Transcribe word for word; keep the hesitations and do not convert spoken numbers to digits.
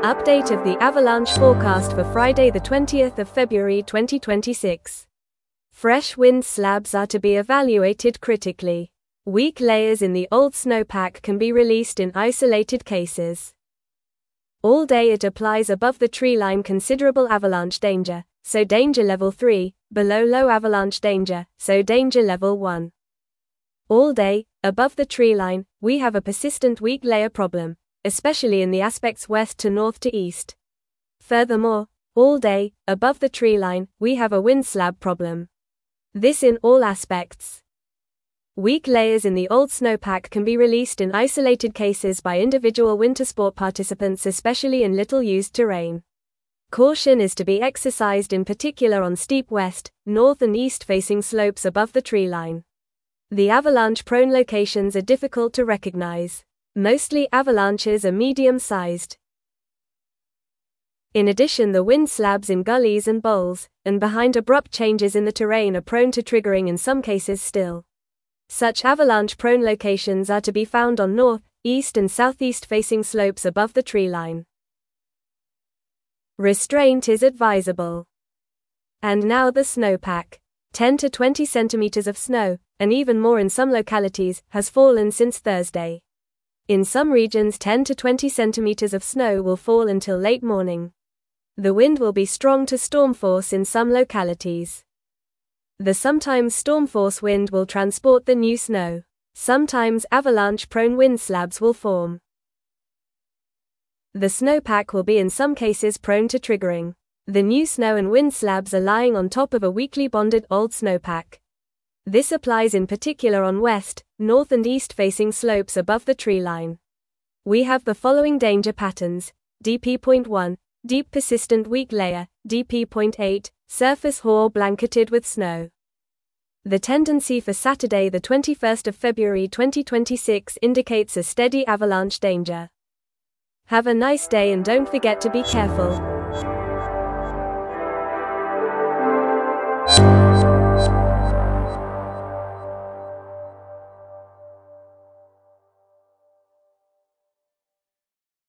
Update of the avalanche forecast for Friday the twentieth of February twenty twenty-six. Fresh wind slabs are to be evaluated critically. Weak layers in the old snowpack can be released in isolated cases. All day it applies above the tree line considerable avalanche danger, so danger level three, below low avalanche danger, so danger level one. All day, above the tree line, we have a persistent weak layer problem, especially in the aspects west to north to east. Furthermore, all day, above the tree line, we have a wind slab problem. This in all aspects. Weak layers in the old snowpack can be released in isolated cases by individual winter sport participants, especially in little used terrain. Caution is to be exercised in particular on steep west, north and east facing slopes above the tree line. The avalanche-prone locations are difficult to recognize. Mostly avalanches are medium-sized. In addition, the wind slabs in gullies and bowls, and behind abrupt changes in the terrain are prone to triggering in some cases still. Such avalanche-prone locations are to be found on north, east and southeast facing slopes above the tree line. Restraint is advisable. And now the snowpack. ten to twenty centimeters of snow, and even more in some localities, has fallen since Thursday. In some regions ten to twenty centimeters of snow will fall until late morning. The wind will be strong to storm force in some localities. The sometimes storm force wind will transport the new snow. Sometimes avalanche-prone wind slabs will form. The snowpack will be in some cases prone to triggering. The new snow and wind slabs are lying on top of a weakly bonded old snowpack. This applies in particular on west, north and east facing slopes above the tree line. We have the following danger patterns: D P zero point one, deep persistent weak layer, D P zero point eight, surface hoar blanketed with snow. The tendency for Saturday the twenty-first of February twenty twenty-six indicates a steady avalanche danger. Have a nice day and don't forget to be careful.